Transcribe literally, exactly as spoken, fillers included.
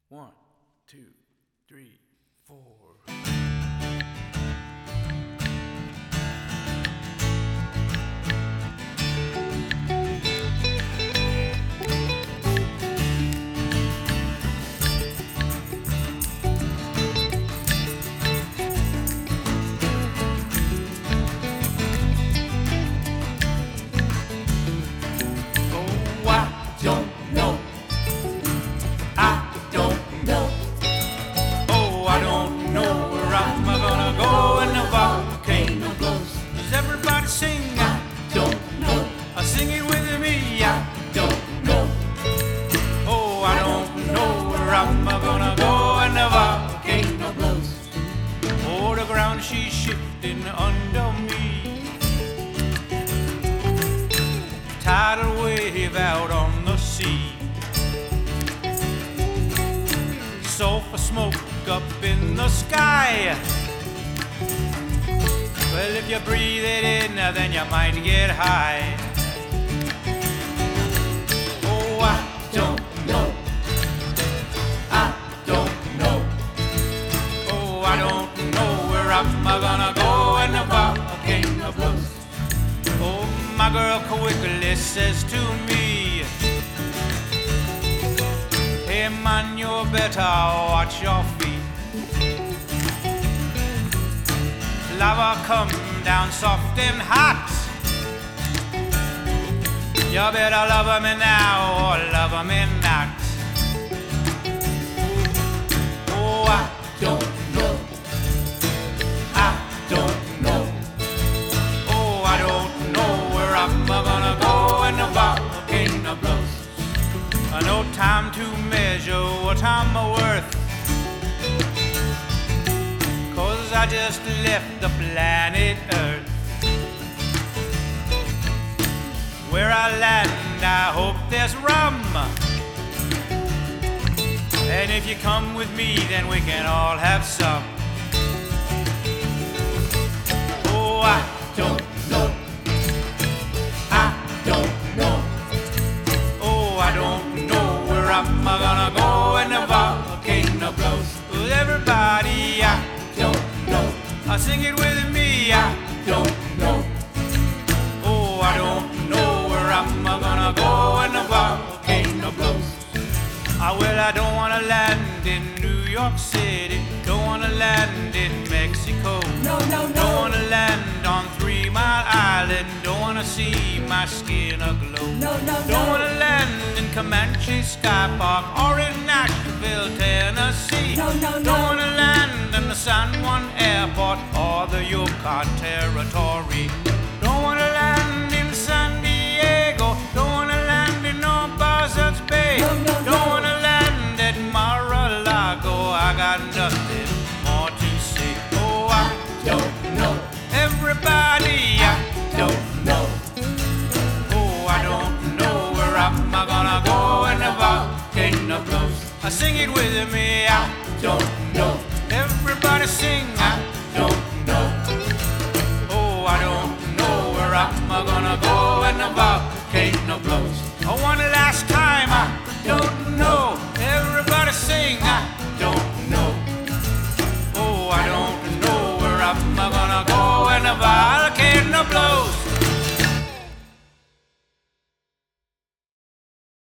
One, two, three, four. Sing, I don't know. Uh, sing it with me, I don't know. Oh, I don't know where I'm gonna go, and the volcano blows. Oh, the ground she's shifting under me. Tidal wave out on the sea. Sulfur smoke up in the sky. Well, if you breathe it in, then you might get high. Oh, I don't know. I don't know. Oh, I don't know where I'm gonna go when the volcano blows. Oh, my girl quickly says to me, hey man, you better watch your feet. Lava come down soft and hot. You better love me now or love me not. Oh, I don't know. I don't know. Oh, I don't know where I'm gonna go when the volcano blows. No time to measure what I'm worth. I just left the planet Earth. Where I land, I hope there's rum. And if you come with me, then we can all have some. Oh, I don't know. I don't know. Oh, I don't know where I'm gonna go when the volcano blows. Well, everybody, I don't know. I sing it with me, I don't know. Oh, I don't know where I'm gonna go when the volcano blows. Ah, well, I don't wanna land in New York City. Don't wanna land in Mexico. No, no, no. Don't wanna land on Three Mile Island. Don't wanna see my skin aglow. No, no, no. Don't wanna land in Comanche Sky Park or in Nashville, Tennessee. No, no, no. Don't wanna land in the San Juan Airport or the Yukon Territory. Don't wanna land in San Diego. Don't wanna land in no Buzzards Bay. No, no, Don't no. wanna land at Mar-a-Lago. I got nothing more to say. Oh, I Don't know. everybody, I don't know. Oh, I don't know where I'm gonna go when the volcano blows. I sing it with me, I don't know. Everybody sing, I don't know. Oh, I don't know where I'm gonna go when the volcano blows.